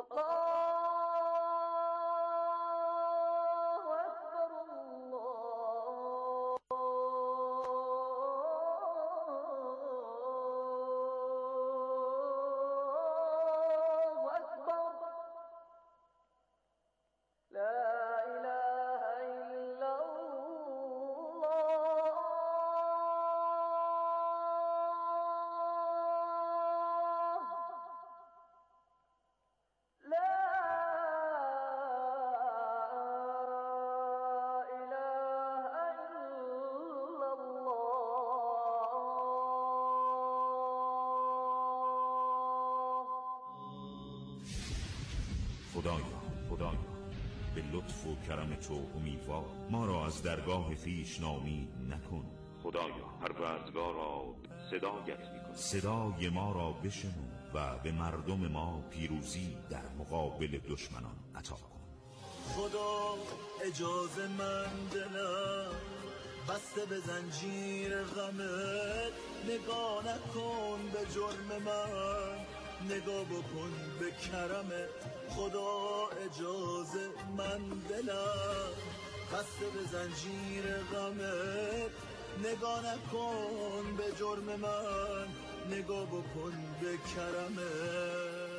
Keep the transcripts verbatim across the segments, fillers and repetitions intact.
خدایا به لطف و کرم تو امیدوار ما را از درگاه خویش ناامید نکن. خدایا پروردگارا صدایت می‌کنیم، صدای ما را بشنو و به مردم ما پیروزی در مقابل دشمنان عطا کن. خدا اجازه من دلم بسته به زنجیر غمت، نگاه نکن به جرم من، نگاه بکن به کرمت. خدا اجازه من دلم بسته به زنجیر غمت، نگاه نکن به جرم من، نگاه بکن به کرمت.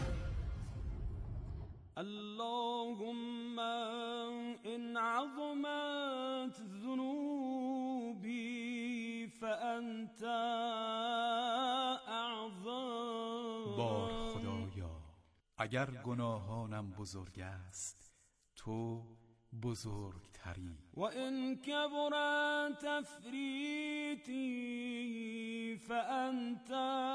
اللهم إن عظمت ذنوبي فأنت أعظم. بار خدایا اگر گناهانم بزرگ است تو بزرگتری. و ان کبر تفریطی فأنت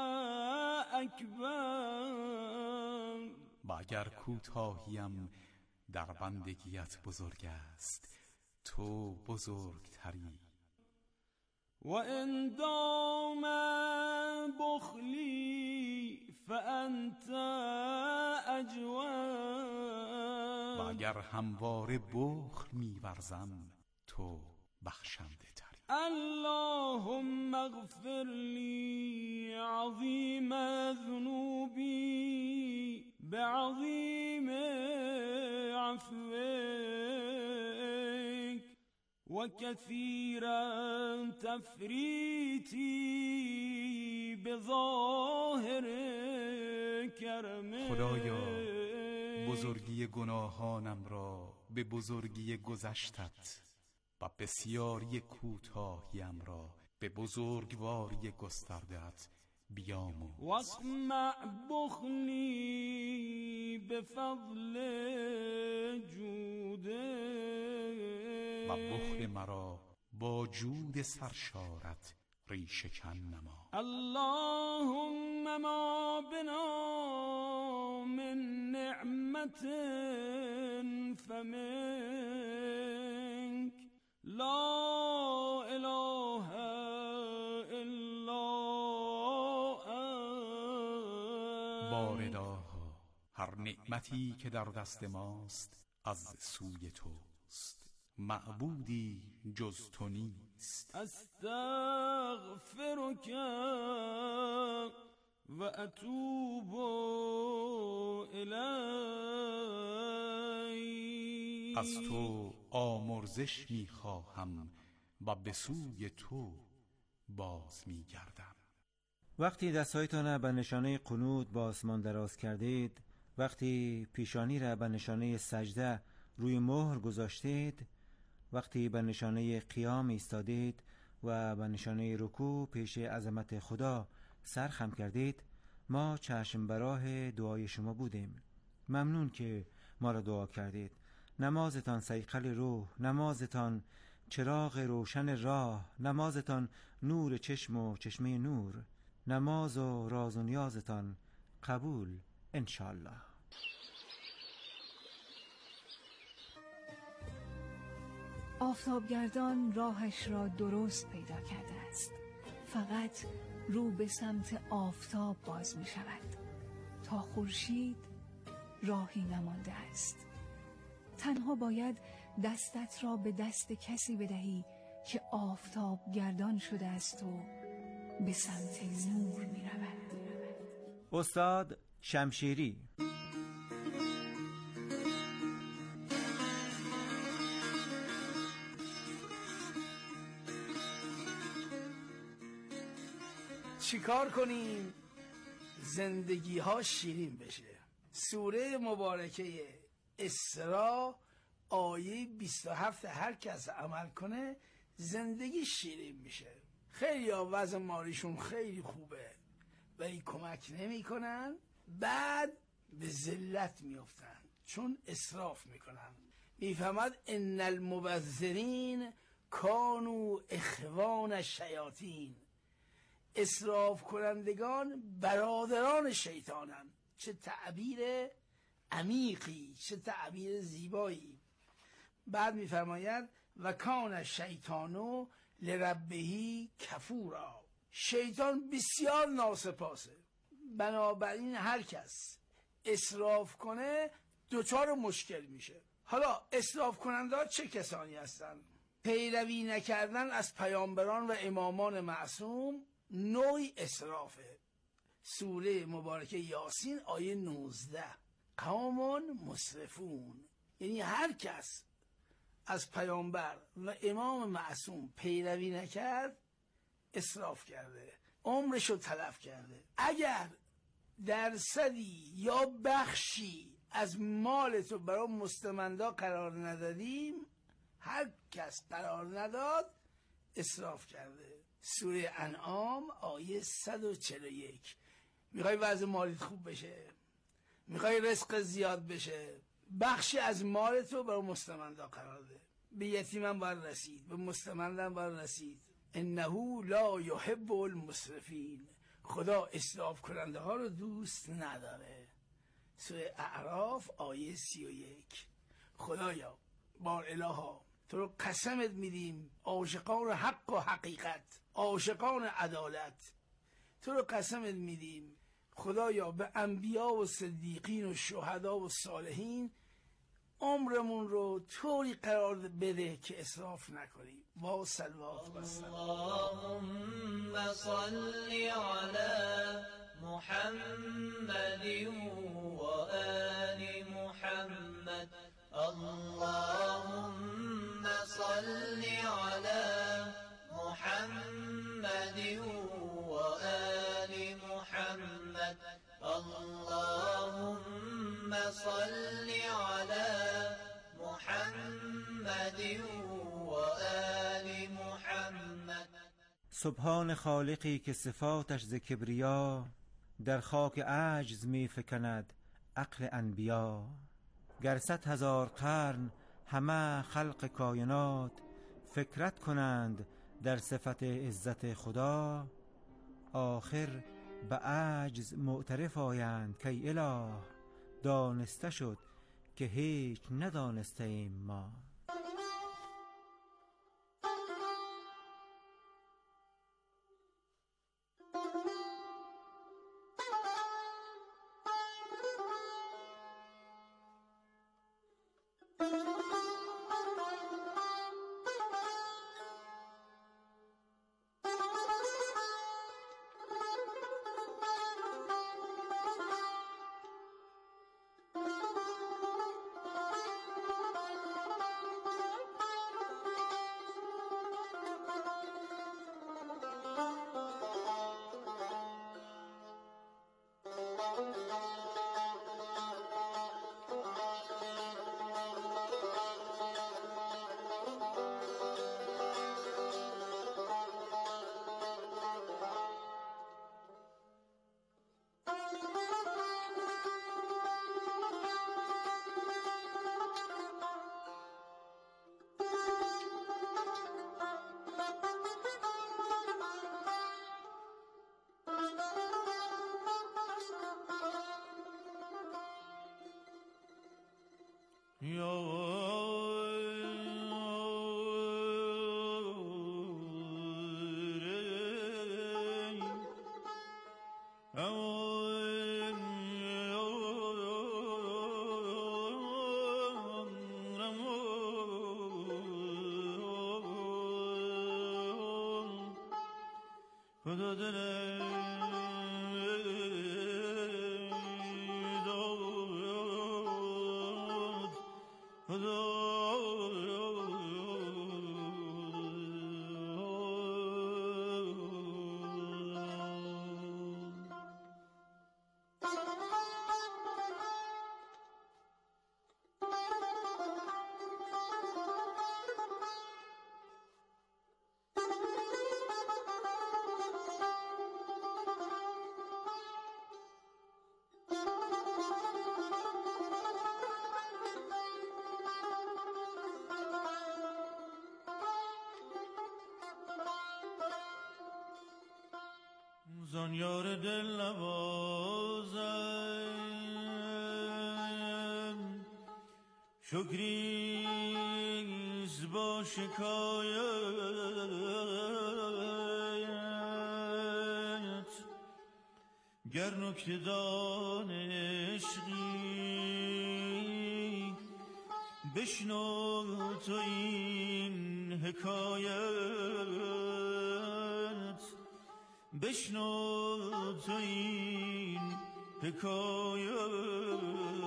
اکبر. و اگر کوتاهیم در بندگیت بزرگ است تو بزرگتری. و ان دام بخلی فأنت اجود. و اگر همواره بخل می‌ورزم تو بخشنده تری. اللهم اغفر لی عظیم ذنوبی بعظیم عفوک و کثیرا تفریطی بظاهر کرمک. خدایا بزرگی گناهانم را به بزرگی گذشتت و بسیاری کوتاهیم را به بزرگواری گسترده‌ات بیاموز. واسمع بخلی بفضل جوده. و بخل مرا با جود سرشارت ریشه کن نما. اللهم ما بنا من نعمت فمنک لا اله الا انت. بارداها هر نعمتی که در دست ماست از سوی توست، معبودی جز تو نیست. استغفرک و اتوب الیک. از تو آمرزش میخواهم و به سوی تو باز میگردم. وقتی دستهایتان را به نشانه قنوت به آسمان دراز کردید، وقتی پیشانی را به نشانه سجده روی مهر گذاشتید، وقتی به نشانه قیام ایستادید و به نشانه رکوع پیش عظمت خدا سر خم کردید، ما چشم براه دعای شما بودیم. ممنون که ما را دعا کردید. نمازتان صیقل روح، نمازتان چراغ روشن راه، نمازتان نور چشم و چشمه نور. نماز و راز و نیازتان قبول انشاءالله. آفتابگردان راهش را درست پیدا کرده است، فقط رو به سمت آفتاب باز می شود. تا خورشید راهی نمانده است. تنها باید دستت را به دست کسی بدهی که آفتابگردان شده است و به سمت نور می رود. استاد شمشیری. چیکار کنیم زندگی ها شیرین بشه؟ سوره مبارکه اسراء آیه بیست و هفت هر کس عمل کنه زندگی شیرین میشه. خیلی ها وضع مالیشون خیلی خوبه ولی کمک نمی کنن، بعد به ذلت میافتن چون اسراف میکنن. میفهمد ان المبذرین کانوا اخوان الشیاطین، اسراف کنندگان برادران شیطانن. چه تعبیر عمیقی، چه تعبیر زیبایی. بعد میفرماید و کان الشیطان لربه کفورا، شیطان بسیار ناسپاسه. بنابراین هر کس اسراف کنه دوچار مشکل میشه. حالا اسراف کننده ها چه کسانی هستند؟ پیروی نکردن از پیامبران و امامان معصوم نوعی اسرافه. سوره مبارکه یاسین آیه نوزده، قوم مسرفون، یعنی هر کس از پیامبر و امام معصوم پیروی نکرد اسراف کرده، عمرشو تلف کرده. اگر درصدی یا بخشی از مالتو برای مستمندا قرار ندادیم، هر کس قرار نداد اسراف کرده. سوره انعام آیه صد و چهل و یک. میخوای وضع مالیت خوب بشه، میخوای رزق زیاد بشه، بخشی از مالتو برای مستمندا قرار ده. به یتیمم باید رسید، به مستمندم باید رسید. انه لا یحب المسرفین، خدا اسراف کننده ها رو دوست نداره. سوره اعراف آیه سی و یک. خدایا بار الها تو رو قسمت میدیم، عاشقان حق و حقیقت، عاشقان عدالت، تو رو قسمت میدیم خدایا به انبیا و صدیقین و شهدا و صالحین عمرمون رو طوری قرار بده که اسراف نکنیم. با صلوات و سلام. اللهم صل علی محمد و آل محمد. اللهم صل علی محمد و آل محمد. اللهم صل علی محمد و آل محمد. سبحان خالقی که صفاتش ز کبریا، در خاک عجز می فکند عقل انبیا. گر صد هزار قرن همه خلق کائنات، فکرت کنند در صفت عزت خدا. آخر به عجز معترف آیند که اله، دانسته شد که هیچ ندانسته ایم ما. زان یار دل نوازم شکریز با شکایت گر نکته دان عشقی بشنو تو این حکایت بشنو تو این حکایت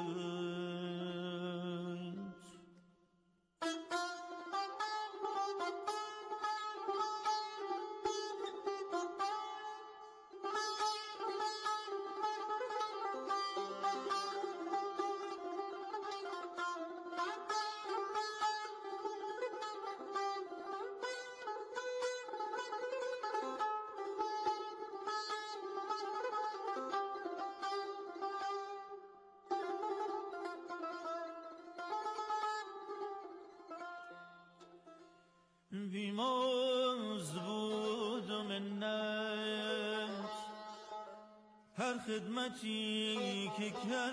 بیمازد بود و منت هر خدمتی که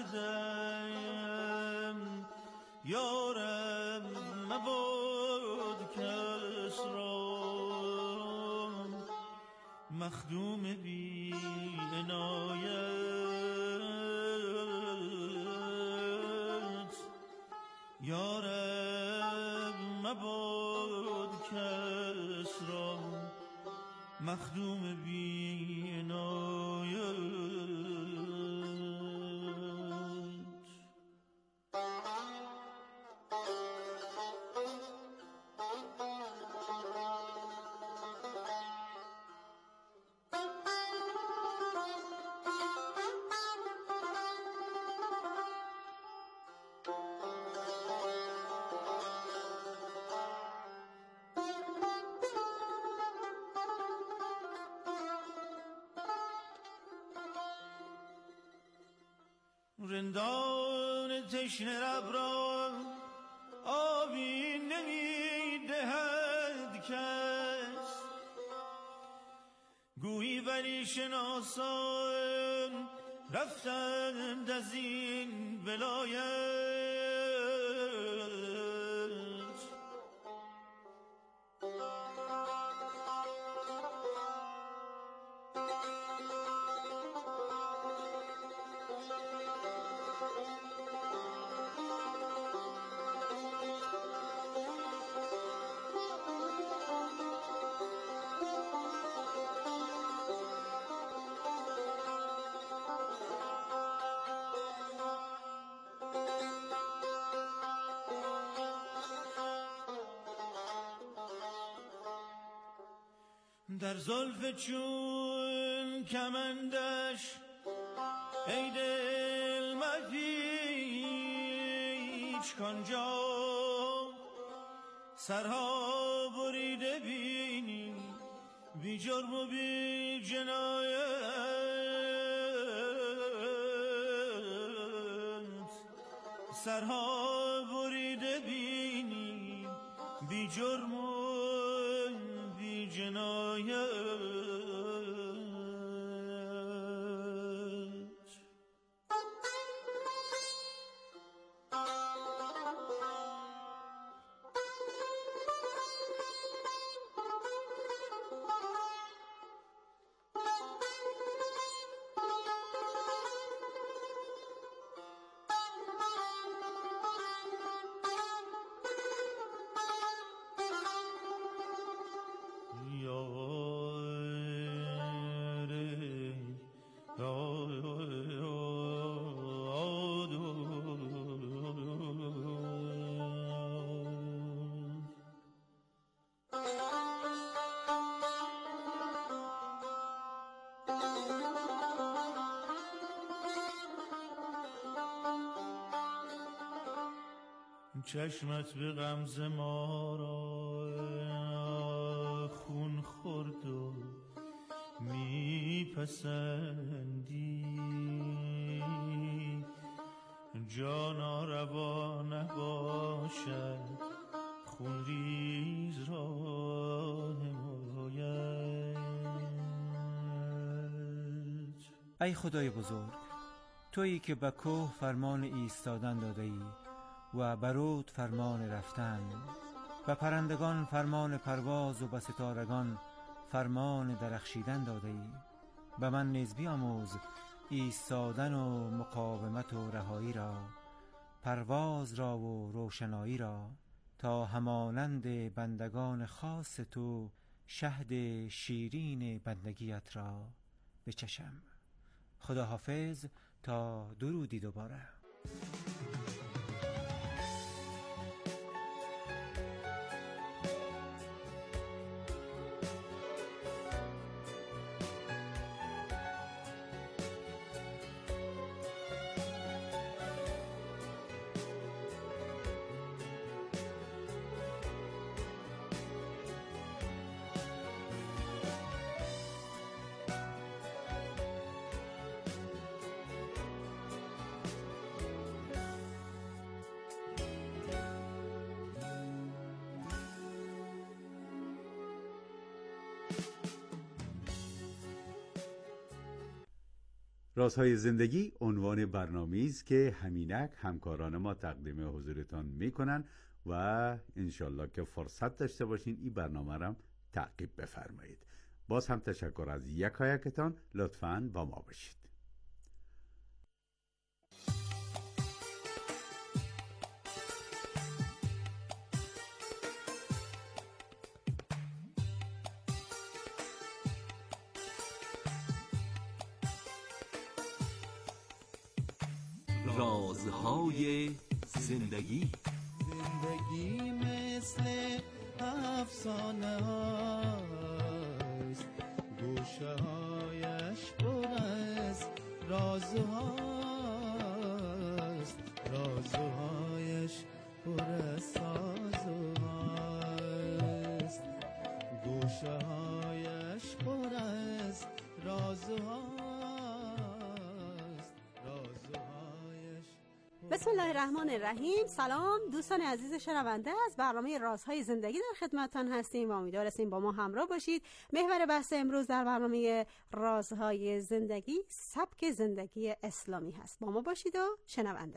کردم یارم مباد کس را مخدوم بی عنایت یارم مباد کس را مخدوم بی عنایت رندان تشنه لب را آبی نمی دهد کس گویی ولی شناسان رفتند از این ولایت در زلف چون کمندش ای دل مپیچ کانجا سرها بریده بینی بی جرم و بی جنایت سرها بریده بینی بی جرم و بی جنایت چشمت به غمزه ما را خون خورد و میپسندی جانا روا نباشد خون ریز را حمایت ای خدای بزرگ، تویی که به کوه فرمان ایستادن داده ای و برود فرمان رفتن، به پرندگان فرمان پرواز و به ستارگان فرمان درخشیدن داده ای. به من نیز بیاموز ایستادن و مقاومت و رهایی را، پرواز را و روشنایی را، تا همانند بندگان خاص تو شهد شیرین بندگیت را بچشم. خدا حافظ تا درودی دوباره. رازهای زندگی عنوان برنامه‌ای است که همینک همکاران ما تقدیم حضورتان میکنن و انشالله که فرصت داشته باشین این برنامه را تعقیب بفرمایید. باز هم تشکر از یکایکتان. لطفاً با ما باشید. رازهای زندگی. زندگی مثل افسانه هاست، گوشه هایش پر از رازهاست، رازهایش پر از سازهاست، گوشه هایش پر از رازهاست. بسم الله الرحمن الرحیم. سلام دوستان عزیز شنونده، از برنامه رازهای زندگی در خدمتتان هستیم و امیدوار هستیم با ما همراه باشید. محور بحث امروز در برنامه رازهای زندگی سبک زندگی اسلامی هست. با ما باشید و شنونده.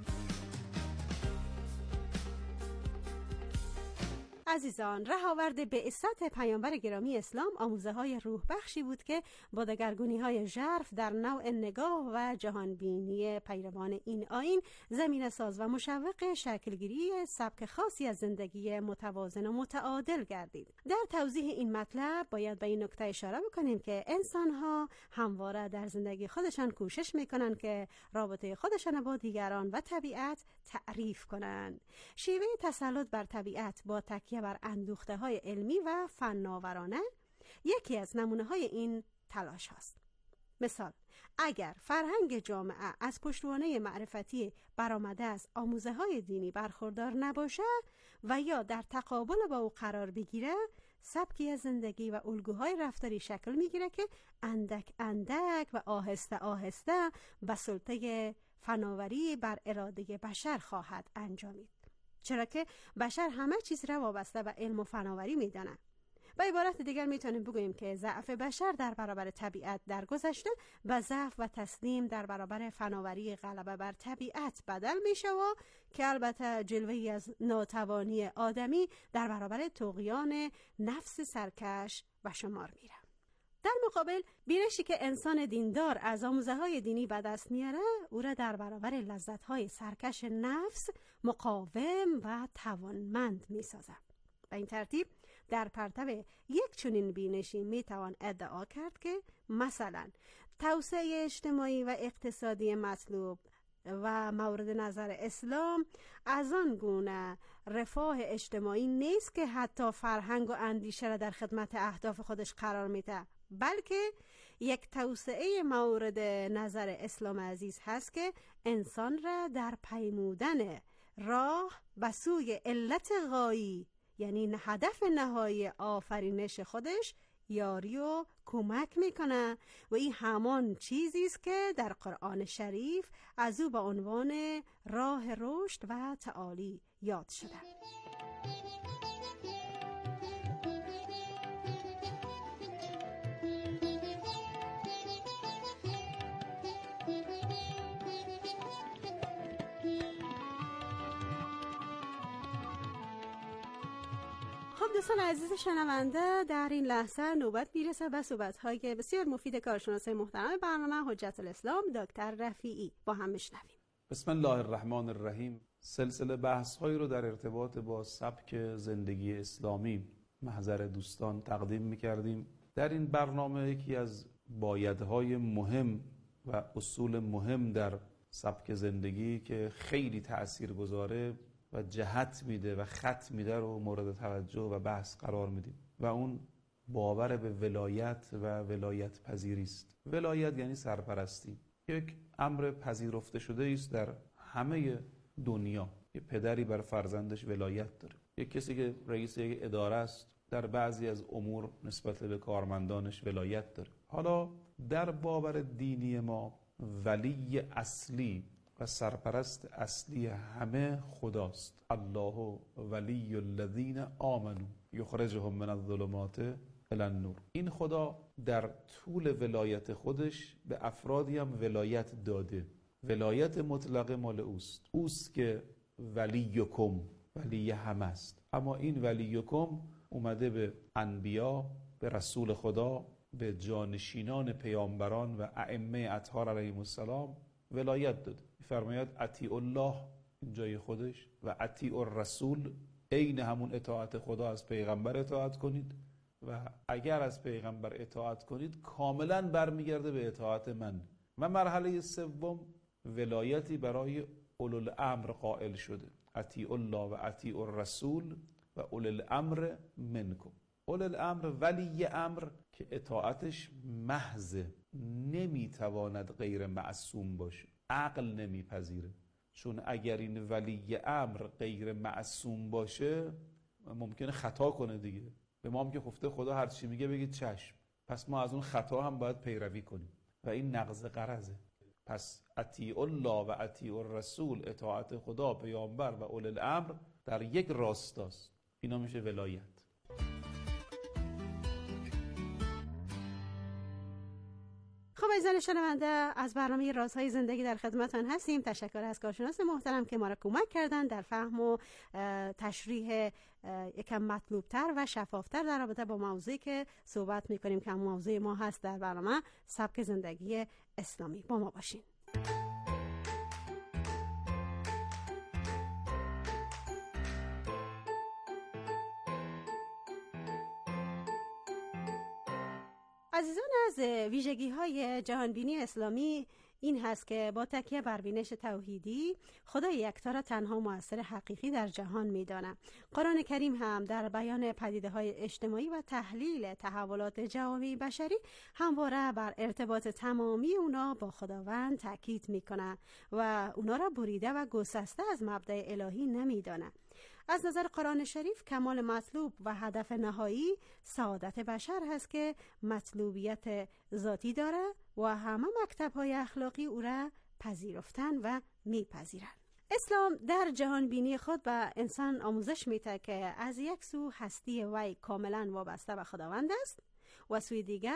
عزیزان، رهاورد بعثت پیامبر گرامی اسلام آموزه های روح بخشی بود که با دگرگونی های ژرف در نوع نگاه و جهانبینی پیروان این آیین زمینه ساز و مشوق شکلگیری سبک خاصی از زندگی متوازن و متعادل گردید. در توضیح این مطلب باید به این نکته اشاره بکنیم که انسان ها همواره در زندگی خودشان کوشش میکنن که رابطه خودشان با دیگران و طبیعت تعریف کنند. شیوه تسلط بر طبیعت با تکیه بر اندوخته های علمی و فناورانه یکی از نمونه های این تلاش هاست. مثال، اگر فرهنگ جامعه از پشتوانه معرفتی برآمده از آموزه های دینی برخوردار نباشه و یا در تقابل با او قرار بگیره، سبکی از زندگی و الگوهای رفتاری شکل میگیره که اندک اندک و آهسته آهسته به سلطه فناوری بر اراده بشر خواهد انجامید، چرا که بشر همه چیز را وابسته به علم و فناوری میدانه. به عبارت دیگر میتونیم بگوییم که ضعف بشر در برابر طبیعت در گذشته به ضعف و تسلیم در برابر فناوری غلبه بر طبیعت بدل میشه و که البته جلوه‌ای از ناتوانی آدمی در برابر طغیان نفس سرکش به شمار میره. در مقابل بینشی که انسان دیندار از آموزه های دینی به دست میاره او را در برابر لذت های سرکش نفس مقاوم و توانمند میسازه. به این ترتیب در پرتو یک چنین بینشی میتوان ادعا کرد که مثلا توسعه اجتماعی و اقتصادی مطلوب و مورد نظر اسلام از آن گونه رفاه اجتماعی نیست که حتی فرهنگ و اندیشه را در خدمت اهداف خودش قرار میده، بلکه یک توسعه مورد نظر اسلام عزیز هست که انسان را در پیمودن راه به سوی علت غایی، یعنی هدف نهایی آفرینش خودش، یاری و کمک میکنه و این همان چیزی است که در قرآن شریف از او به عنوان راه رشد و تعالی یاد شده. دوستان عزیز شنونده، در این لحظه نوبت میرسه به صحبت‌های بسیار مفید کارشناس محترم برنامه حجت الاسلام دکتر رفیعی. با هم بشنویم. بسم الله الرحمن الرحیم. سلسله بحث‌هایی رو در ارتباط با سبک زندگی اسلامی محضر دوستان تقدیم می‌کردیم. در این برنامه یکی از بایدهای مهم و اصول مهم در سبک زندگی که خیلی تأثیر گذاره و جهت میده و خط میده رو مورد توجه و بحث قرار میدیم و اون باور به ولایت و ولایت پذیری است. ولایت یعنی سرپرستی، یک امر پذیرفته شده است در همه دنیا. یه پدری بر فرزندش ولایت داره، یک کسی که رئیس یک اداره است در بعضی از امور نسبت به کارمندانش ولایت داره. حالا در باور دینی ما ولی اصلی و سرپرست اصلی همه خداست. الله ولی الذین آمنوا یخرجهم من الظلمات الی النور. این خدا در طول ولایت خودش به افرادی هم ولایت داده. ولایت مطلقه مال اوست. اوست که ولیکم، ولی همه است. اما این ولیکم اومده به انبیا، به رسول خدا، به جانشینان پیامبران و ائمه اطهار علیهم السلام ولایت داده. فرماید اطیع الله این جای خودش و اطیع الرسول، عین همون اطاعت خدا از پیغمبر اطاعت کنید و اگر از پیغمبر اطاعت کنید کاملا برمیگرده به اطاعت من. و مرحله سوم ولایتی برای اولوالامر قائل شده. اطیع الله و اطیع الرسول و اولوالامر منکم. اولوالامر ولی امر که اطاعتش محض، نمیتواند غیر معصوم باشه، عقل نمیپذیره. چون اگر این ولی امر غیر معصوم باشه ممکنه خطا کنه دیگه. به ما هم که گفته خدا هر چی میگه بگید چشم، پس ما از اون خطا هم باید پیروی کنیم و این نقض غرضه. پس اطیع الله و اطیع الرسول، اطاعت خدا، پیامبر و اولي الامر در یک راستاست. اینا میشه ولایت. خب عزیزان شنونده، از برنامه رازهای زندگی در خدمتتان هستیم. تشکر از کارشناس محترم که ما را کمک کردن در فهم و تشریح یکم مطلوبتر و شفافتر در رابطه با موضوعی که صحبت میکنیم که موضوع ما هست در برنامه سبک زندگی اسلامی. با ما باشین. عزیزان، از ویژگی‌های جهانبینی اسلامی این هست که با تکیه بر بینش توحیدی خدای یکتا را تنها مؤثر حقیقی در جهان می‌داند. قرآن کریم هم در بیان پدیده‌های اجتماعی و تحلیل تحولات جوامع بشری همواره بر ارتباط تمامی اونا با خداوند تاکید می‌کند و اونا را بریده و گسسته از مبدأ الهی نمی‌داند. از نظر قرآن شریف کمال مطلوب و هدف نهایی سعادت بشر هست که مطلوبیت ذاتی داره و همه مکتب‌های اخلاقی او را پذیرفتن و میپذیرند. اسلام در جهان بینی خود به انسان آموزش میده که از یک سو هستی وی کاملا وابسته به خداوند است و سوی دیگر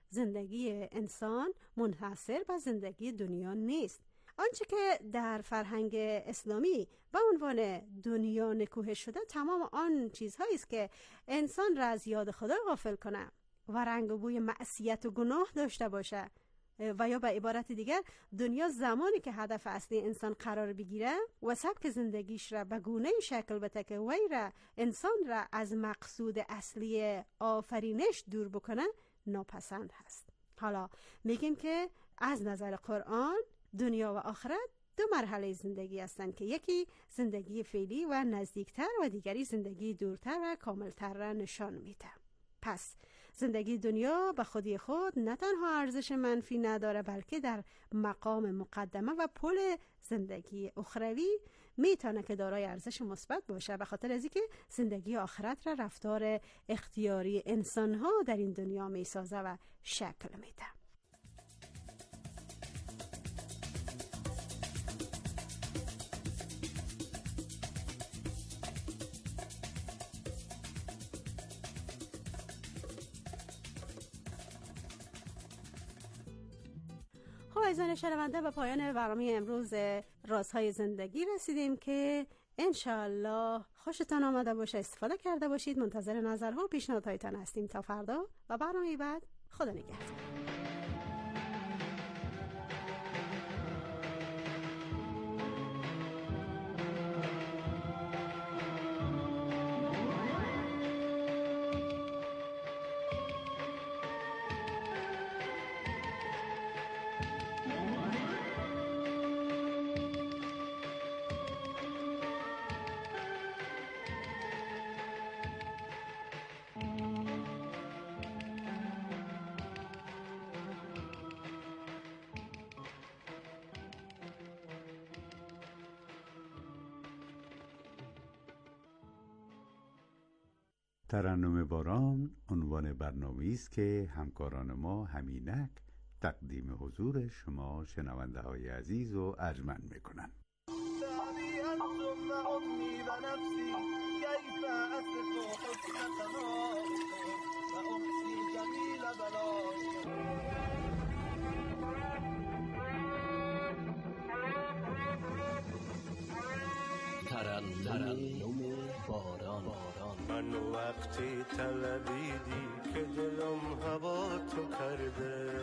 زندگی انسان منحصر به زندگی دنیا نیست. آنچه که در فرهنگ اسلامی به عنوان دنیا نکوهش شده تمام آن چیزهایی است که انسان را از یاد خدا غافل کنه و رنگ و بوی معصیت و گناه داشته باشه، و یا به عبارت دیگر دنیا زمانی که هدف اصلی انسان قرار بگیره و سبک زندگیش را به گونه‌ای شکل بده که وی را انسان را از مقصود اصلی آفرینش دور بکنه ناپسند هست. حالا میگیم که از نظر قرآن دنیا و آخرت دو مرحله زندگی هستند که یکی زندگی فعلی و نزدیکتر و دیگری زندگی دورتر و کاملتر را نشان میده. پس زندگی دنیا به خودی خود نه تنها ارزش منفی نداره بلکه در مقام مقدمه و پل زندگی اخروی میتونه که دارای ارزش مثبت باشه، به خاطر از اینکه زندگی آخرت را رفتار اختیاری انسان‌ها در این دنیا میسازه و شکل میده. عزیزان شنونده، به پایان برنامه امروز رازهای زندگی رسیدیم که انشالله خوشتان آمده باشه، استفاده کرده باشید. منتظر نظرها و پیشنهادهایتان هستیم تا فردا و برنامه بعد. خدا نگهدار. ترنم باران عنوان برنامه‌ای است که همکاران ما همینک تقدیم حضور شما شنونده های عزیز و ارجمند میکنند. ترنم باران. من وقتی طلبیدی که دلم هوا تو کرده،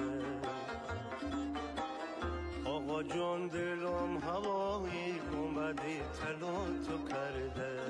آقا جان دلم هوایی اومدی طلا تو کرده.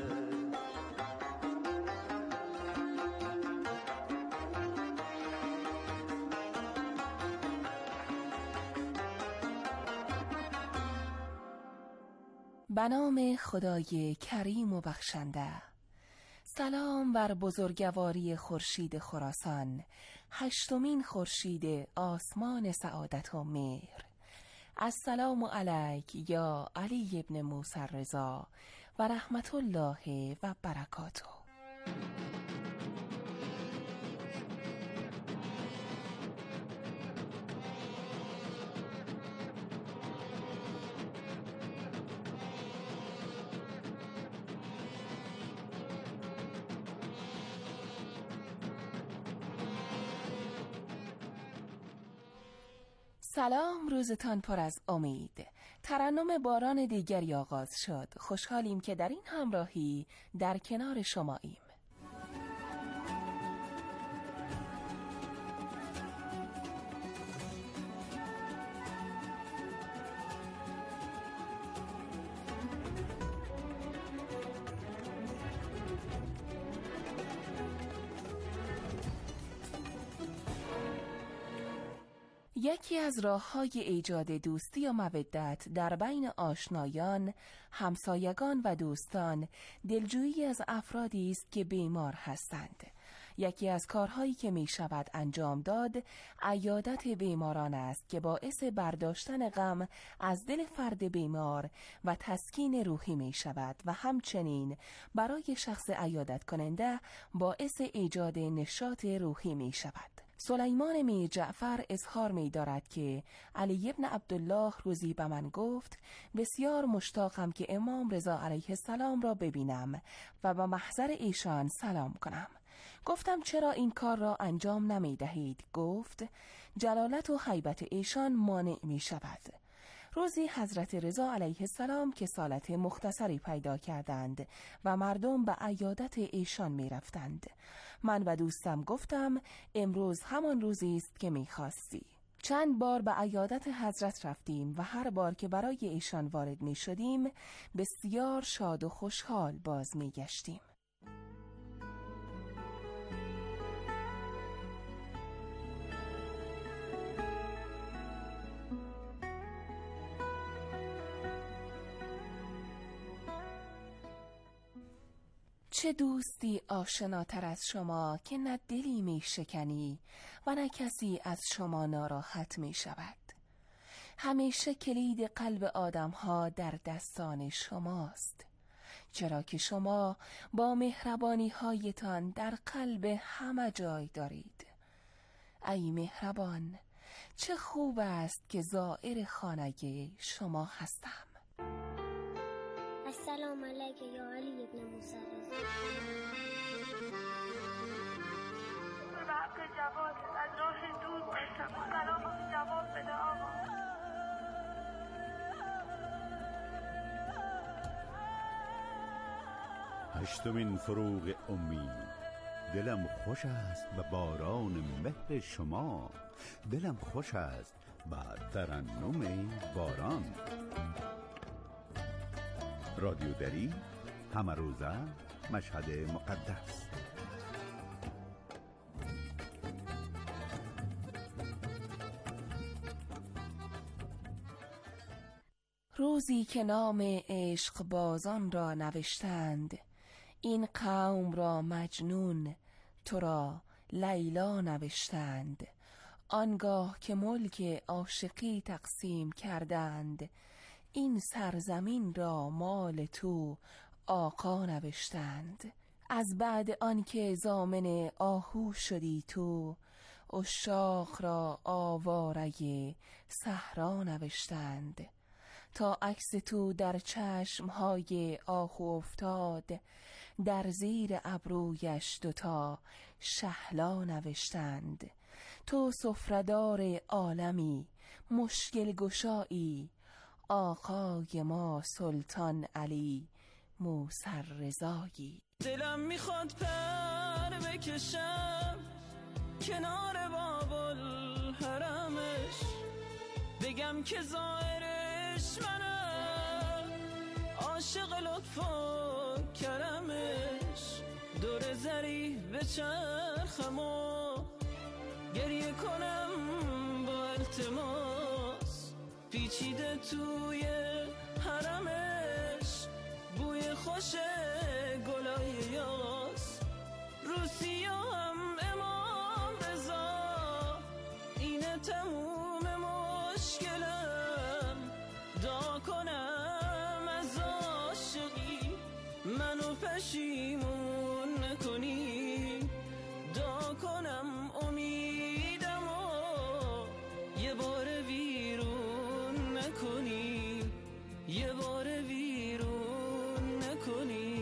به نام خدای کریم و بخشنده. سلام بر بزرگواری خورشید خراسان، هشتمین خورشید آسمان سعادت و مهر. السلام علیک یا علی ابن موسی رضا و رحمت الله و برکاته. سلام، روزتان پر از امید. ترنم باران دیگری آغاز شد. خوشحالیم که در این همراهی در کنار شماییم. یکی از راه‌های ایجاد دوستی و مودت در بین آشنایان، همسایگان و دوستان دلجویی از افرادی است که بیمار هستند. یکی از کارهایی که می شود انجام داد عیادت بیماران است که باعث برداشتن غم از دل فرد بیمار و تسکین روحی می شود و همچنین برای شخص عیادت کننده باعث ایجاد نشاط روحی می شود. سلیمان میر جعفر اظهار می دارد که علی ابن عبدالله روزی به من گفت بسیار مشتاقم که امام رضا علیه السلام را ببینم و به محضر ایشان سلام کنم. گفتم چرا این کار را انجام نمی دهید؟ گفت جلالت و هیبت ایشان مانع می شود. روزی حضرت رضا علیه السلام که سالت مختصری پیدا کردند و مردم به عیادت ایشان می رفتند. من و دوستم گفتم امروز همان روزی است که می خواستی. چند بار به عیادت حضرت رفتیم و هر بار که برای ایشان وارد می شدیم بسیار شاد و خوشحال باز می گشتیم. چه دوستی آشناتر از شما که نه دلی می شکنی و نه کسی از شما ناراحت می شود. همیشه کلید قلب آدم ها در دستان شماست، چرا که شما با مهربانی هایتان در قلب همه جای دارید. ای مهربان، چه خوب است که زائر خانه شما هستم. السلام علیک یا علی ابن موسی رضا. به حق جواد از راه دور باشم، سلام جواب بده آقا. هشتمین فروغ امید. دلم خوش است به باران مهر شما، دلم خوش است به ترنم باران. رادیو دری، همه روزه، مشهد مقدس. روزی که نام عشق بازان را نوشتند، این قوم را مجنون، تو را لیلا نوشتند. آنگاه که ملک عاشقی تقسیم کردند، این سرزمین را مال تو آقا نوشتند. از بعد آنکه ضامن آهو شدی تو، عشاق را آواره صحرا نوشتند. تا عکس تو در چشمهای آهو افتاد، در زیر ابرویش دوتا شهلا نوشتند. تو سفره‌دار عالمی، مشکل گشایی، آقای ما سلطان علی موسی رضایی. دلم میخواد پر بکشم کنار بابل حرمش، بگم که زائرش منم، عاشق لطف و کرمش. دور زریح به چرخم و گریه کنم با التماس، پیچیده توی حرمش بوی خوش گلای یاس. روسیا هم امام رضا، اینه تموم مشکلم. دعا کنم از عاشقی منو پشیمون نکنی، دعا کنم امیدم و یه بار ویرون نکنی، یه بار ویرون نکنی.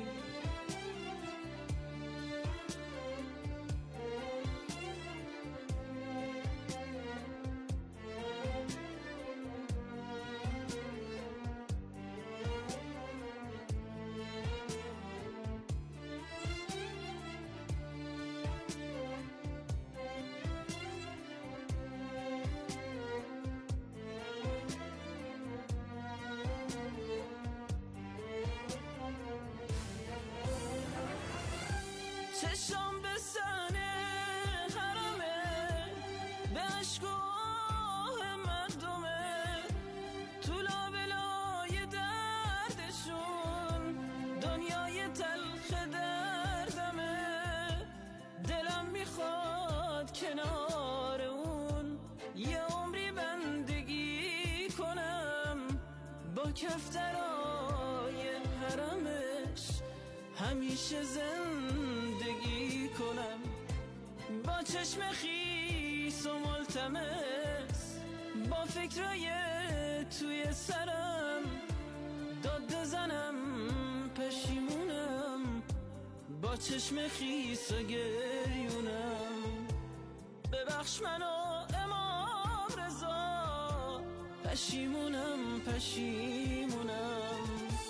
چشم به سنه حرمه، به عشق و آه مردمه، تو لابلای دردشون دنیای تلخ دردمه. دلم میخواد کنار اون یه عمری بندگی کنم، با کفترای حرمش همیشه زندگی کنم. با چشم خیس و ملتمس، با فکرای توی سرم داد بزنم پشیمونم، با چشم خیس و گریونم. ببخش منو امام رضا، پشیمونم پشیمونم.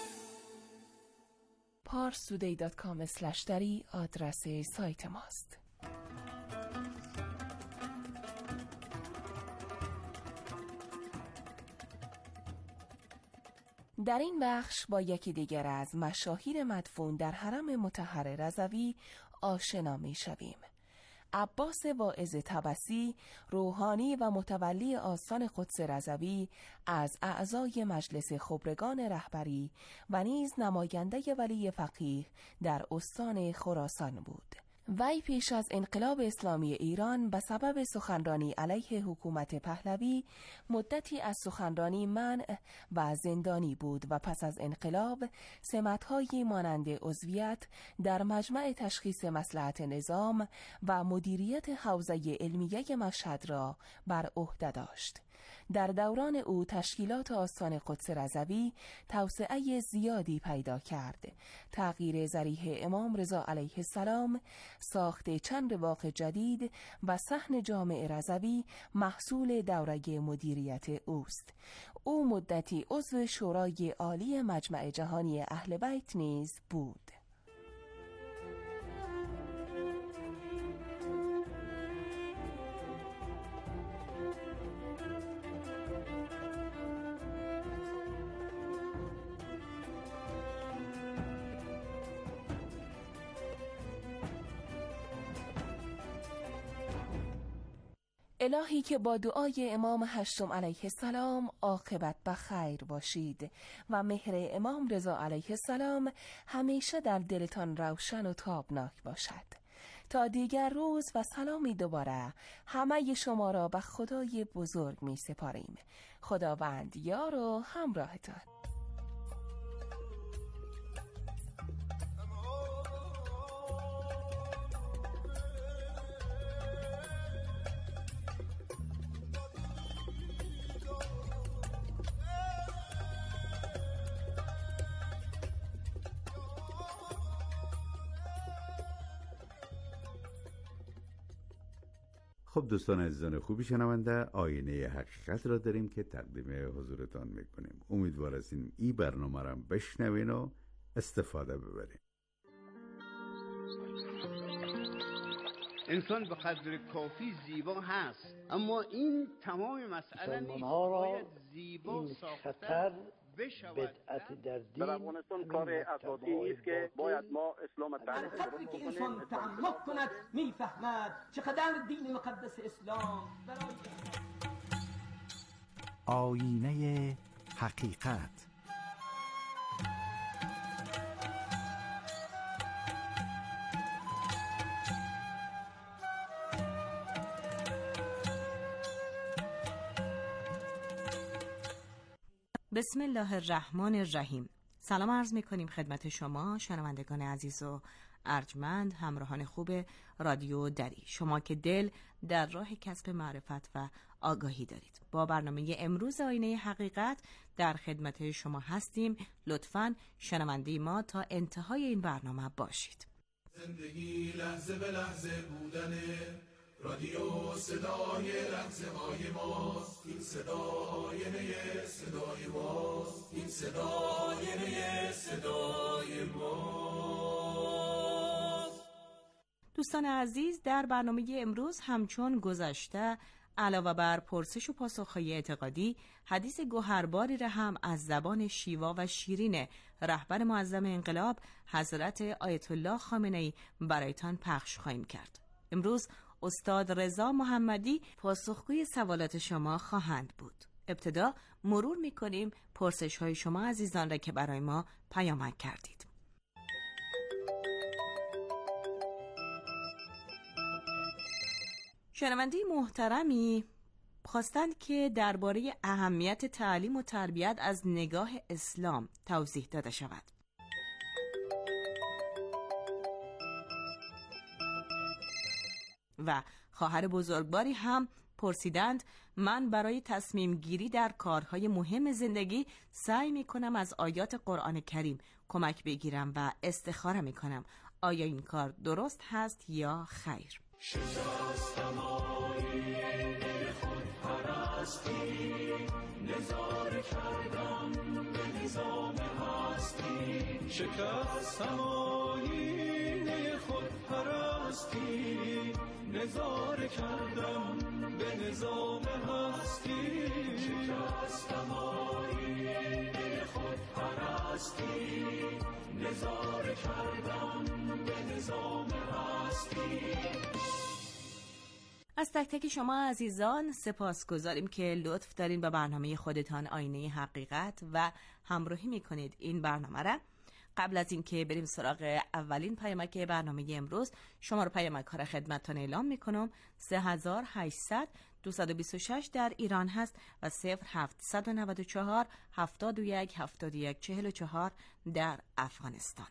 پارسودی دات کام اسلش دری آدرس سایت ماست. در این بخش با یکی دیگر از مشاهیر مدفون در حرم مطهر رضوی آشنا می شویم. عباس واعظ طبسی، روحانی و متولی آستان قدس رضوی، از اعضای مجلس خبرگان رهبری و نیز نماینده ولی فقیه در استان خراسان بود. وی پیش از انقلاب اسلامی ایران به سبب سخنرانی علیه حکومت پهلوی مدتی از سخنرانی منع و زندانی بود و پس از انقلاب سمت‌هایی مانند عضویت در مجمع تشخیص مصلحت نظام و مدیریت حوزه علمیه مشهد را بر عهده داشت. در دوران او تشکیلات آستان قدس رضوی توسعه زیادی پیدا کرد. تغییر ضریح امام رضا علیه السلام، ساخت چند رواق جدید و صحن جامع رضوی محصول دوره مدیریت اوست. او مدتی عضو شورای عالی مجمع جهانی اهل بیت نیز بود. الهی که با دعای امام هشتم علیه السلام عاقبت به خیر باشید و مهر امام رضا علیه السلام همیشه در دلتان روشن و تابناک باشد. تا دیگر روز و سلامی دوباره همه شما را به خدای بزرگ می سپاریم. خداوند یار و همراهتان. خب دوستان عزیزان خوبی شنونده، آینه حقیقت را داریم که تقدیم حضورتان میکنیم. امیدوار هستیم این برنامه را بشنوین و استفاده ببرین. انسان به قدر کافی زیبا هست، اما این تمام مسئله نیست. باید زیبا ساختن بدعت در دین در افغانستان کار اساسی است که باید ما اسلام تعریف کنیم. که انسان تعمق کند میفهمد چقدر دین مقدس اسلام برای آینه حقیقت. بسم الله الرحمن الرحیم. سلام عرض می کنیم خدمت شما شنوندگان عزیز و ارجمند، همراهان خوب رادیو دری، شما که دل در راه کسب معرفت و آگاهی دارید. با برنامه امروز آینه حقیقت در خدمت شما هستیم. لطفاً شنونده ما تا انتهای این برنامه باشید. زندگی لحظه به لحظه بودنه، رادیو صدای لحظه های ماست، این صدا آینه صدای ماست، این صدا آینه صدای ماست. دوستان عزیز، در برنامه امروز همچون گذشته علاوه بر پرسش و پاسخ‌های اعتقادی، حدیث گوهرباری را هم از زبان شیوا و شیرین رهبر معظم انقلاب حضرت آیت الله خامنه‌ای برایتان پخش خواهیم کرد. امروز استاد رضا محمدی پاسخگوی سوالات شما خواهند بود. ابتدا مرور می‌کنیم پرسش‌های شما عزیزان را که برای ما پیامک کردید. شنونده محترمی خواستند که درباره اهمیت تعلیم و تربیت از نگاه اسلام توضیح داده شود. و خواهر بزرگواری هم پرسیدند من برای تصمیم گیری در کارهای مهم زندگی سعی می کنم از آیات قرآن کریم کمک بگیرم و استخاره می کنم. آیا این کار درست هست یا خیر؟ شکستم آیینه خود پرستی، نظاره کردم به نظام هستی. شکستم آیینه خود پرستی، نظاره کردم به نظام هستی. شکستم آیینه خود پرستی، نظاره کردم به نظام هستی. از تک تک شما عزیزان سپاسگزاریم که لطف دارین به برنامه خودتان آینه حقیقت و همراهی میکنید این برنامه را. قبل از اینکه بریم سراغ اولین پیامک برنامه امروز، شما رو پیامک ها را خدمتتان اعلام میکنم. سه هزار و هشتصد دویست و بیست و شش در ایران هست و صفر هفتصد و نود و چهار هفتاد و یک هفتاد و یک چهل و چهار در افغانستان.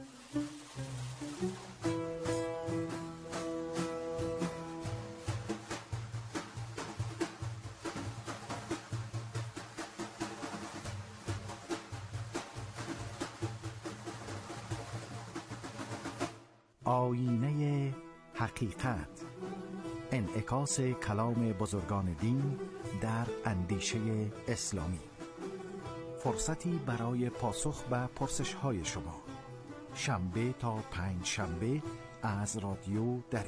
آینه حقیقت، انعکاس کلام بزرگان دین در اندیشه اسلامی. فرصتی برای پاسخ به پرسش‌های شما، شنبه تا پنج شنبه از رادیو دری.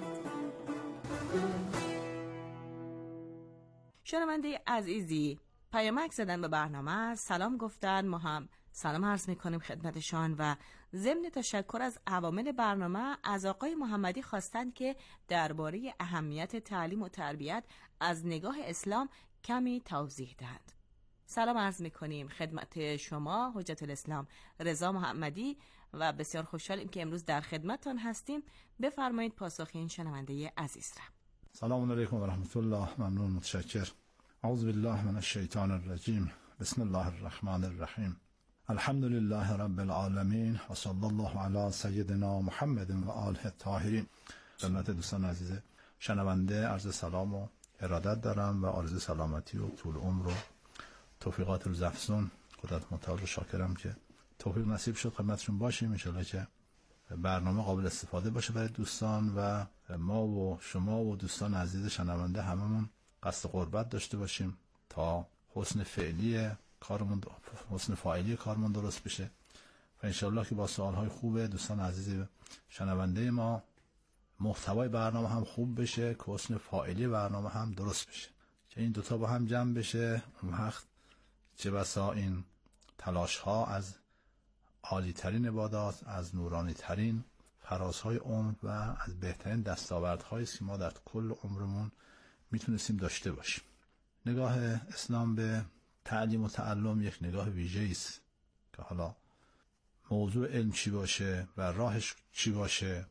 شنونده عزیزی، پیامک زدن به برنامه، سلام گفتن، ما هم سلام عرض میکنیم خدمتشان و ضمن تشکر از عوامل برنامه از آقای محمدی خواستند که درباره اهمیت تعلیم و تربیت از نگاه اسلام کمی توضیح دهند. سلام عرض میکنیم خدمت شما حجت الاسلام رضا محمدی و بسیار خوشحالیم که امروز در خدمتتان هستیم. بفرمایید پاسخ این شنونده عزیز را. سلام علیکم و رحمت الله. ممنون، متشکر. اعوذ بالله من الشیطان الرجیم. بسم الله الرحمن الرحیم. الحمد لله رب العالمین و صلی الله علی سیدنا محمد و آله الطاهرین. خدمت دوستان عزیز شنونده عرض سلام و ارادت دارم و آرزوی سلامتی و طول عمر و توفیقات روزافزون خدات متعال رو شاکرم که توفیق نصیب شد خدمتشون باشیم. ان شاءالله که برنامه قابل استفاده باشه برای دوستان و ما و شما و دوستان عزیز شنونده هممون قصد قربت داشته باشیم تا حسن فعلی کارمون حسن فاعلی کارمون درست بشه و ان شاءالله که با سوالهای خوب دوستان عزیز شنونده ما محتوای برنامه هم خوب بشه که حسن فاعلی برنامه هم درست بشه، که این دوتا با هم جمع بشه. اون وقت چه بسا این تلاش ها از عالی ترین عبادات، از نورانی ترین فرازهای عمر و از بهترین دستاوردهایی که ما در کل عمرمون میتونستیم داشته باشیم. نگاه اسلام به تعلیم و تعلم یک نگاه ویژه‌ای است که حالا موضوع علم چی باشه و راهش چی باشه،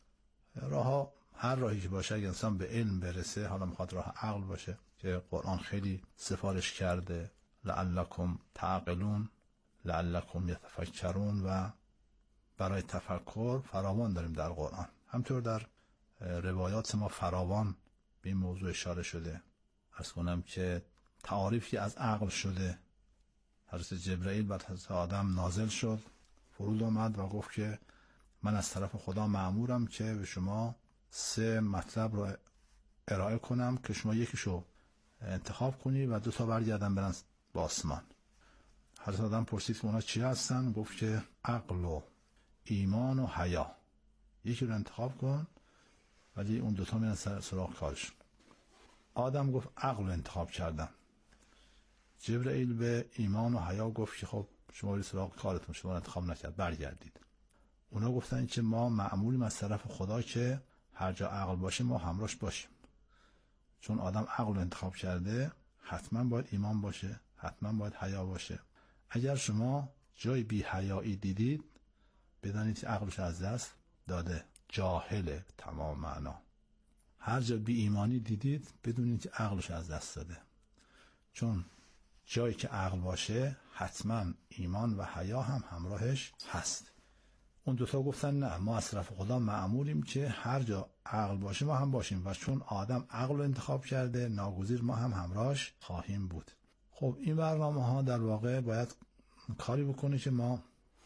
راه هر راهی که باشه اگه انسان به علم برسه، حالا میخواد راه عقل باشه که قرآن خیلی سفارش کرده لعلکم تعقلون لعلکم یتفکرون و برای تفکر فراوان داریم در قرآن. همطور در روایات ما فراوان به این موضوع اشاره شده. عرض کنم که تعاریفی از عقل شده. حضرت جبرئیل بر حضرت آدم نازل شد، فرود آمد و گفت که من از طرف خدا مأمورم که به شما سه مطلب رو ارائه کنم که شما یکیشو انتخاب کنی و دو تا برگردن برن با آسمان. حضرت آدم پرسید که اونا چی هستن؟ گفت که عقل و ایمان و حیا. یکی رو انتخاب کن ولی اون دوتا میرن سراغ کارشون. آدم گفت عقل رو انتخاب کردم. جبرئیل به ایمان و حیا گفت که خب شما برید سراغ کارتون، شما رو انتخاب نکرد، برگردید. اونا گفتن که ما مأموریم از طرف خدا که هر جا عقل باشه ما همراهش باشیم. چون آدم عقل رو انتخاب کرده حتما باید ایمان باشه، حتما باید حیا باشه. اگر شما جای بی حیایی دیدید بدانید که عقلش از دست داده، جاهله تمام معنا. هر جا بی ایمانی دیدید بدونید که عقلش از دست داده. چون جایی که عقل باشه حتما ایمان و حیا هم همراهش هست. اون دوتا گفتن نه، ما از طرف خدا مأموریم که هر جا عقل باشه ما هم باشیم و چون آدم عقل رو انتخاب کرده ناگزیر ما هم همراهش خواهیم بود. خب این برنامه ها در واقع باید کاری بکنه که ما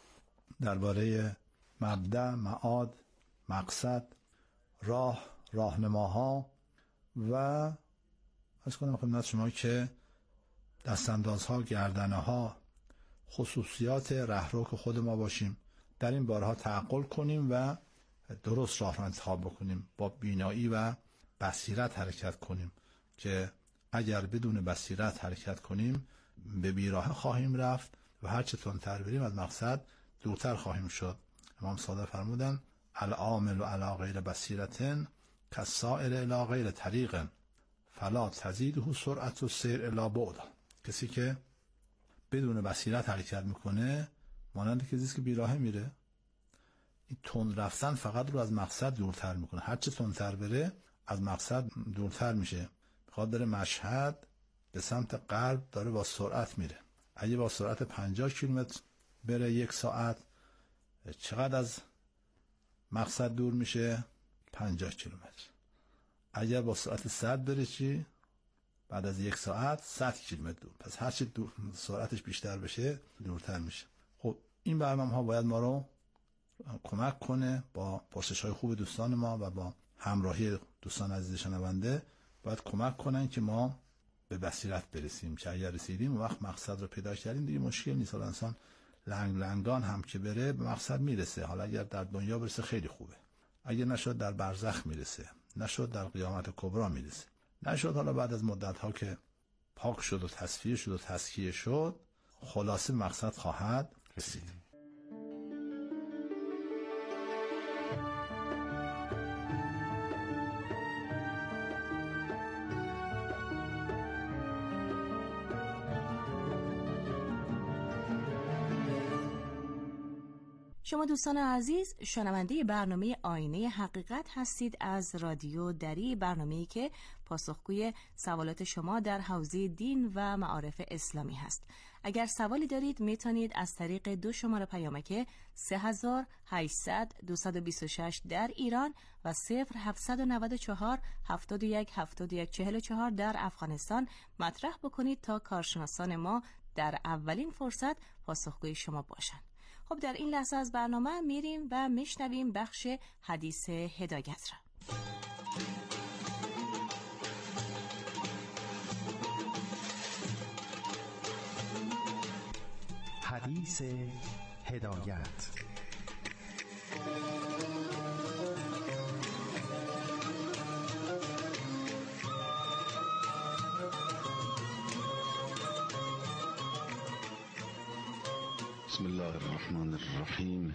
درباره مبدأ، معاد، مقصد، راه، راهنماها و از کنم خدمت شما که دستاندازها، گردنه ها، خصوصیات رهرو که خود ما باشیم در این بارها تعقل کنیم و درست راه را انتخاب بکنیم، با بینایی و بصیرت حرکت کنیم که اگر بدون بصیرت حرکت کنیم به بیراه خواهیم رفت و هر چه تندتر بریم از مقصد دورتر خواهیم شد. امام صادق فرمودن العامل علی غیر بصیرة کالسائر الی غیر طریق فلا تزیده سرعت السیر الی بعد. کسی که بدون بصیرت حرکت میکنه مانند کسی است که بیراه میره. این تند رفتن فقط رو از مقصد دورتر میکنه. هر چه تندتر بره از مقصد دورتر میشه. میخواد بره مشهد به سمت غرب، داره با سرعت میره. اگه با سرعت پنجاه کیلومتر بره یک ساعت، چقدر از مقصد دور میشه؟ پنجاه کیلومتر. اگر با سرعت صد بره چی؟ بعد از یک ساعت صد کیلومتر دور. پس هر چه دور سرعتش بیشتر بشه دورتر میشه. خب این برنامه ها باید ما رو کمک کنه با پرسش های خوب دوستان ما و با همراهی دوستان عزیز شنونده باید کمک کنن که ما به بصیرت برسیم که اگر رسیدیم و وقت مقصد رو پیدا کردیم دیگه مشکل نیست. حالا انسان لنگ لنگان هم که بره به مقصد میرسه. حالا اگر در دنیا برسه خیلی خوبه، اگر نشد در برزخ میرسه، نشد در قیامت کبرا میرسه، نشد حالا بعد از مدت ها که پاک شد و تصفیه شد و تزکیه شد، خلاصه مقصد خواهد رسید. شما دوستان عزیز شنونده برنامه آینه حقیقت هستید از رادیو دری، برنامه‌ای که پاسخگوی سوالات شما در حوزه دین و معارف اسلامی هست. اگر سوالی دارید میتونید از طریق دو شماره پیامک سه هزار و هشتصد دویست و بیست و شش در ایران و صفر هفتصد و نود و چهار هفتاد و یک هفتاد و یک چهل و چهار در افغانستان مطرح بکنید تا کارشناسان ما در اولین فرصت پاسخگوی شما باشند. خب در این لحظه از برنامه میریم و میشنویم بخش حدیث هدایت را. حدیث هدایت. بسم الله الرحمن الرحیم.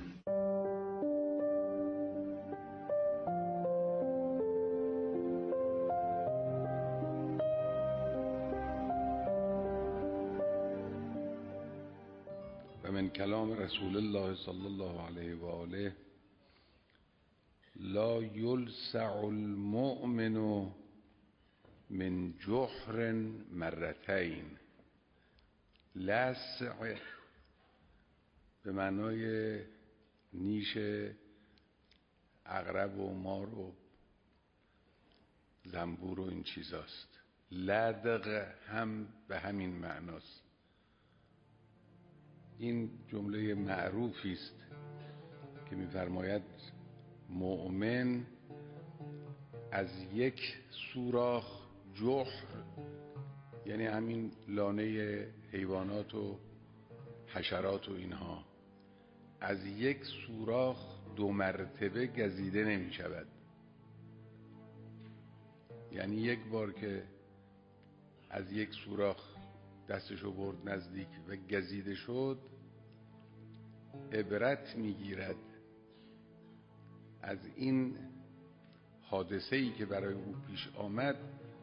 و من کلام رسول الله صلی الله علیه و آله: لا یلسع المؤمن من جحر مرتين. لسع به معنای نیش عقرب و مار و زنبور و این چیزاست. لدغ هم به همین معناست. این جمله معروفی است که می‌فرماید مؤمن از یک سوراخ، جحر یعنی همین لانه حیوانات و حشرات و اینها، از یک سوراخ دو مرتبه گزیده نمی شود. یعنی یک بار که از یک سوراخ دستشو برد نزدیک و گزیده شد، عبرت میگیرد از این حادثه‌ای که برای او پیش آمد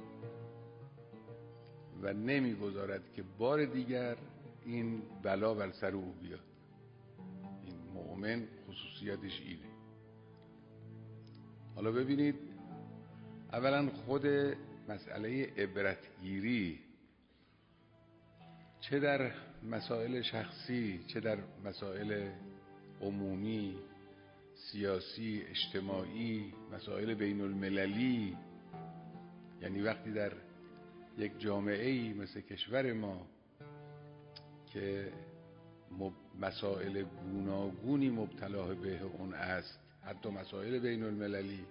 و نمیگذارد که بار دیگر این بلا بر سر او بیاد. این مؤمن خصوصیتش اینه. حالا ببینید، اولا خود مسئله عبرتگیری چه در مسائل شخصی، چه در مسائل عمومی، سیاسی، اجتماعی، مسائل بین المللی، یعنی وقتی در یک جامعه‌ای مثل کشور ما که مسائل گوناگونی مبتلا به اون است، حتی مسائل بین المللی،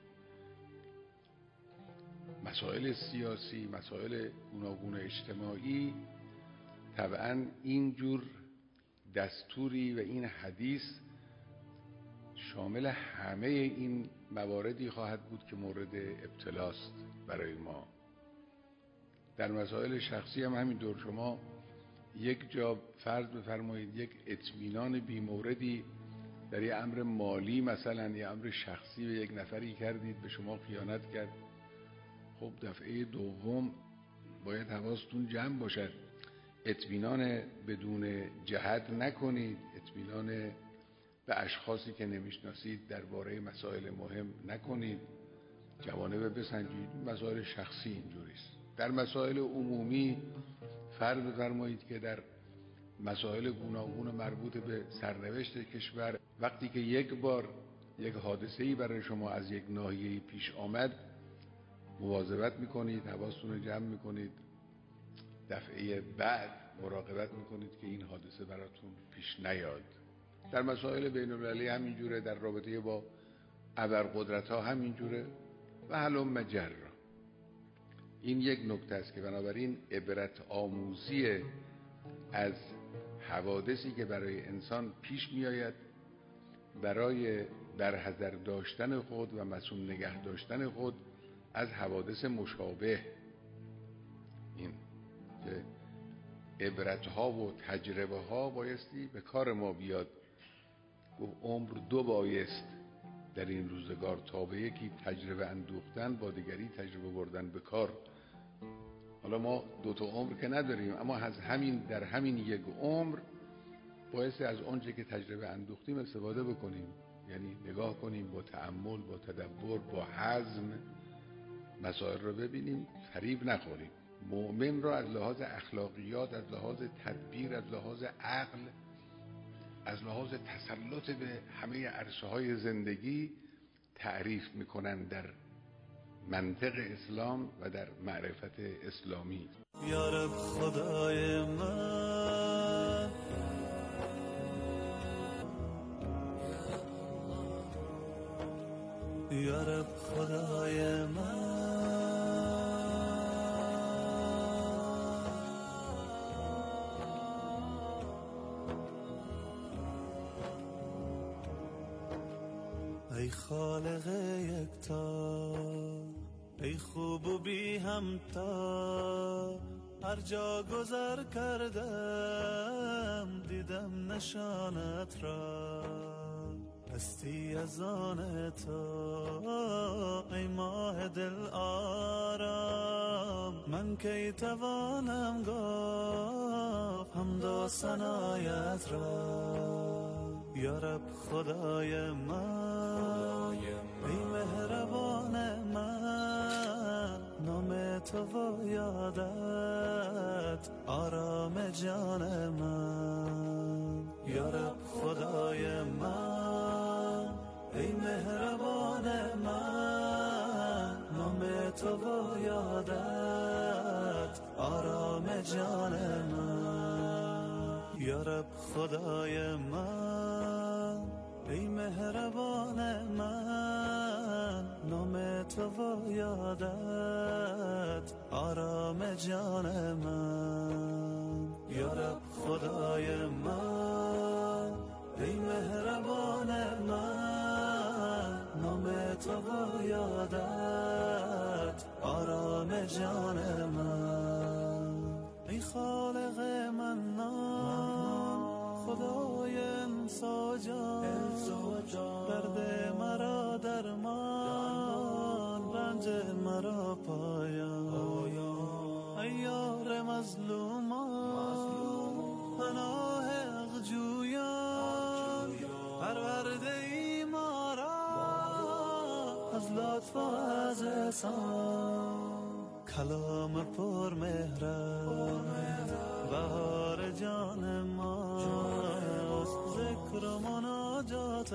مسائل سیاسی، مسائل گوناگون اجتماعی، طبعا اینجور دستوری و این حدیث شامل همه این مواردی خواهد بود که مورد ابتلاست برای ما. در مسائل شخصی هم همینطور. شما یک جا فرض بفرمایید یک اطمینان بی‌موردی در یک امر مالی، مثلا یک امر شخصی به یک نفری کردید، به شما خیانت کرد. خب دفعه دوم باید حواستون جمع باشد، اطمینان بدون جهت نکنید، اطمینان به اشخاصی که نمیشناسید درباره مسائل مهم نکنید، جوانب بسنجید. مسائل شخصی اینجوریست. در مسائل عمومی فرض بفرمایید که در مسائل گوناگون مربوط به سرنوشت کشور، وقتی که یک بار یک حادثه‌ای برای شما از یک ناحیه‌ای پیش آمد، مواظبت میکنید، حواستون رو جمع میکنید، دفعه بعد مراقبت میکنید که این حادثه براتون پیش نیاد. در مسائل بین المللی همینجوره، در رابطه با ابرقدرت‌ها همینجوره و هلم مجرا. این یک نکته است که بنابراین عبرت آموزی از حوادثی که برای انسان پیش میآید، برای در حذر داشتن خود و مسئول نگه داشتن خود از حوادث مشابه. این که عبرتها و تجربه ها بایستی به کار ما بیاد. گفت عمر دو بایست در این روزگار، تا به یکی تجربه اندوختن، با دیگری تجربه بردن به کار. حالا ما دو تا عمر که نداریم، اما از همین در همین یک عمر بایستی از آنچه که تجربه اندوختیم استفاده بکنیم، یعنی نگاه کنیم با تأمل، با تدبر، با حزم مسائل رو ببینیم، فریب نخوریم. مؤمن را از لحاظ اخلاقیات، از لحاظ تدبیر، از لحاظ عقل، از لحاظ تسلط به همه عرصه های زندگی تعریف میکنن در منطق اسلام و در معرفت اسلامی. یا رب خدای من، یا رب خدای من، ای خالق یکتا، ای خوب و بی همتا، هر جا گذر کردم دیدم نشانت را، هستی از آن تو ای ماه دل آرام، من کی توانم گفت حمد و ثنایت را. یا رب خدای من، ای مهربان من، نام تو و یادت آرام جان من. یا رب خدای من، ای مهربان من، نام تو و یادت آرام جان من. یا رب خدای من، ای مهربان من، نام تو و یادت آرام جان من. یا رب خدای من، ای مهربان من، نام تو و یادت آرام جان من. ای خالق منان، خدای انسا جان، درد مرا درمان، رنج مرا پایان. ای یار مظلومان، پناه حق جویان، پرورده ای ما را از لطف و از احسان. کلام پر مهرت بهار جان ما، ذکر و مناجات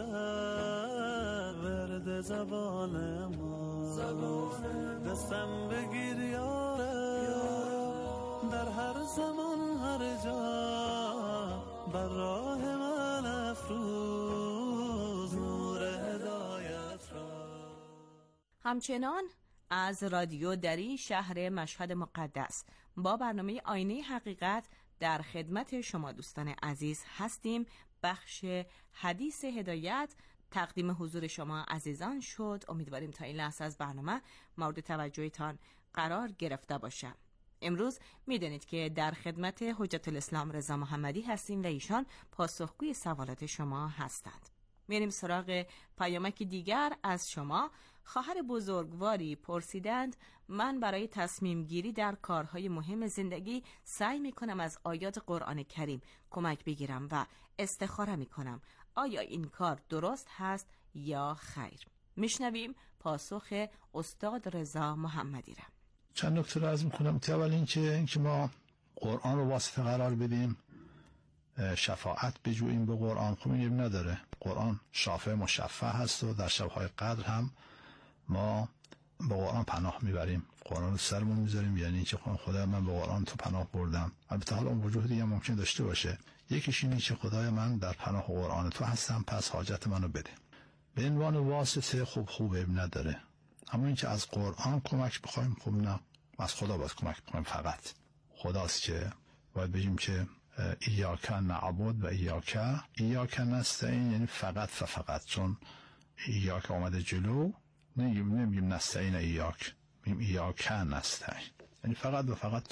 ورد زبان ما. دستم بگیر یاره در هر زمان هر جا، بر راه من افروز نور هدایت را. همچنان از رادیو دری شهر مشهد مقدس با برنامه آینه حقیقت در خدمت شما دوستان عزیز هستیم. بخش حدیث هدایت تقدیم حضور شما عزیزان شد. امیدواریم تا این لحظه از برنامه مورد توجهتان قرار گرفته باشم. امروز میدانید که در خدمت حجت الاسلام رضا محمدی هستیم و ایشان پاسخگوی سوالات شما هستند. میریم سراغ پیامک دیگر از شما. خواهر بزرگواری پرسیدند من برای تصمیم گیری در کارهای مهم زندگی سعی می کنم از آیات قرآن کریم کمک بگیرم و استخاره می کنم. آیا این کار درست هست یا خیر؟ میشنویم پاسخ استاد رضا محمدی را. چند نکته رو عرض میکنم. اول اینکه اینکه ما قرآن رو واسطه قرار بدیم، شفاعت بجوییم به قرآن، خب این نداره. قرآن شافع مشفع هست و در شبهای قدر هم ما به قرآن پناه میبریم، قرآن رو سرمون میذاریم، یعنی اینکه خدا من به قرآن تو پناه بردم. البته حالا اون وجوه دیگه ممکن داشته باشه. یکیش اینه که خدای من در پناه قرآن تو هستم، پس حاجت منو بده. به عنوان واسطه خوب خوبه نداره. اما اینکه از قرآن کمک بخوایم، خب نه، از خدا باید کمک بخوایم. فقط خداست که باید بگیم که ایاک نعبد و ایاک ایاک نستعین، یعنی فقط و فقط. چون ایاک آمده جلو، نمیگیم نستعین ایاک، میگیم ایاک نستعین، یعنی فقط و فقط تو رو.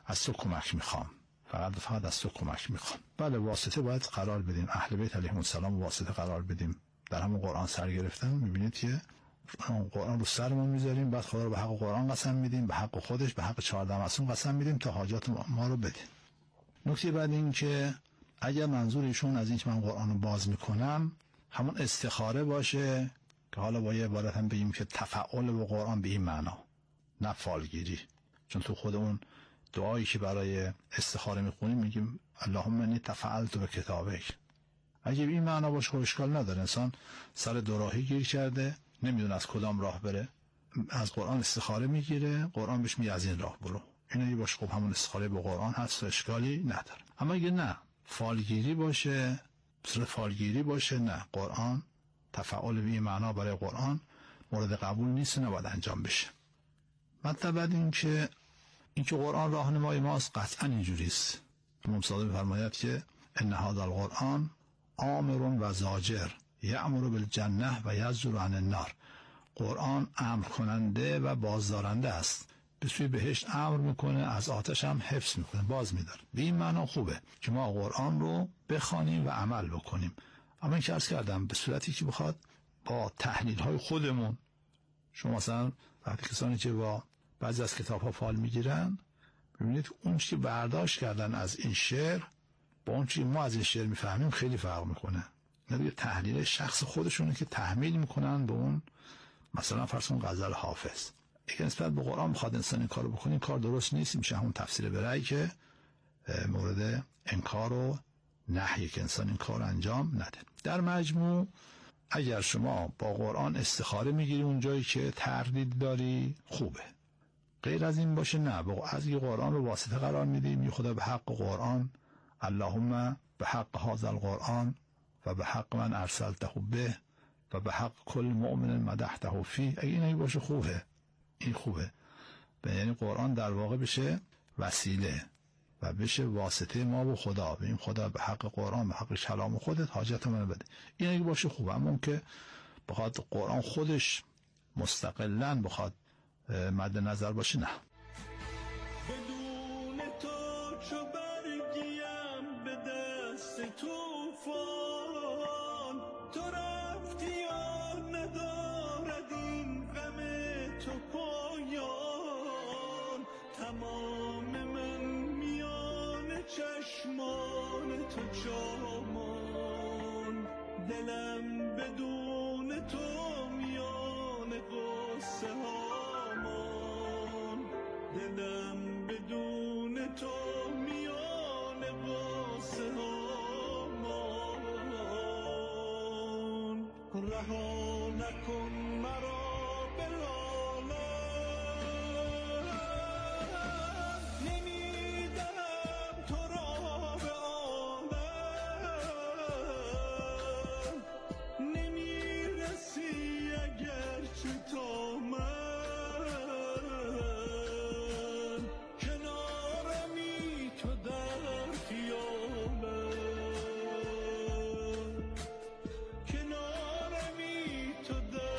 از تو کمک میخوام، فقط فقط از تو کمک میخوام. بله واسطه باید قرار بدیم، اهل بیت علیهم السلام واسطه قرار بدیم. در همون قرآن سر گرفتن میبینید که قرآن رو سرمون میذاریم، بعد خدا رو به حق قرآن قسم میدیم، به حق خودش، به حق چهارده معصوم قسم میدیم تا حاجات ما رو بده. نکته بعد این که اگر منظور ایشون از این که من قرآن رو باز میکنم همون استخاره باشه که حالا با یه عبارت هم بگیم که تفعال با قرآن به این معنا، نه فالگیری. چون تو خود اون دعایی که برای استخاره میخونیم میگیم اللهم انی تفعلت به کتابک. اگه به این معنا باشه خب اشکال نداره. انسان سر دوراهی گیر کرده، نمیدونه از کدام راه بره، از قرآن استخاره میگیره، قرآن بهش میگه از این راه برو. این اگه باشه خب همون استخاره با قرآن هست و اشکالی نداره. اما اگه نه فالگیری باشه، صورت فالگیری باشه، نه، قرآن تفعال به این معنا برای قرآن مورد قبول نیست، نباید انجام بشه. مطلب بعد این که این که قرآن راهنمای ماست قطعا اینجوری است. امام صادق می‌فرماید که ان هذا القرآن آمر و زاجر یأمر بالجنة و یزجر عن النار. قرآن امر کننده و بازدارنده است، به سوی بهشت امر میکنه، از آتش هم حفظ میکنه، باز میداره. به این معنا خوبه که ما قرآن رو بخوانیم و عمل بکنیم. اما این که عرض کردم به صورتی که بخواد با تحلیل های خودمون، شما مثلا وقتی کسانی که با بعضی از کتاب ها فال میگیرن ببینید اون چی برداشت کردن از این شعر با اون چی ما از این شعر میفهمیم خیلی فرق میکنه. نه تحلیل شخص خودشونه که تحمیل میکنن به اون، مثلا فرض کن غزل حافظ. اگه نسبت به قرآن بخواد انسان این کارو بکنه، این کار درست نیست، میشه همون تفسیر برای که مورد انکار و نهی که انسان این کار انجام نده. در مجموع اگر شما با قرآن استخاره میگیری اون جایی که تردید داری خوبه، غیر از این باشه نه. از این قرآن رو واسطه قرار میدیم، خدا به حق قرآن اللهم به حق هذا القرآن و به حق من ارسلته به و به حق کل مؤمن مدحته فی. اگه اینایی باشه خوبه، این خوبه. یعنی قرآن در واقع بشه وسیله و بشه واسطه ما و خدا. ببین خدا به حق قرآن، به حق کلام خودت حاجت من بده. این اگه باشه خوبه. اما اون که بخواد قرآن خودش مستقلاً بخواد مد نظر باشه نه.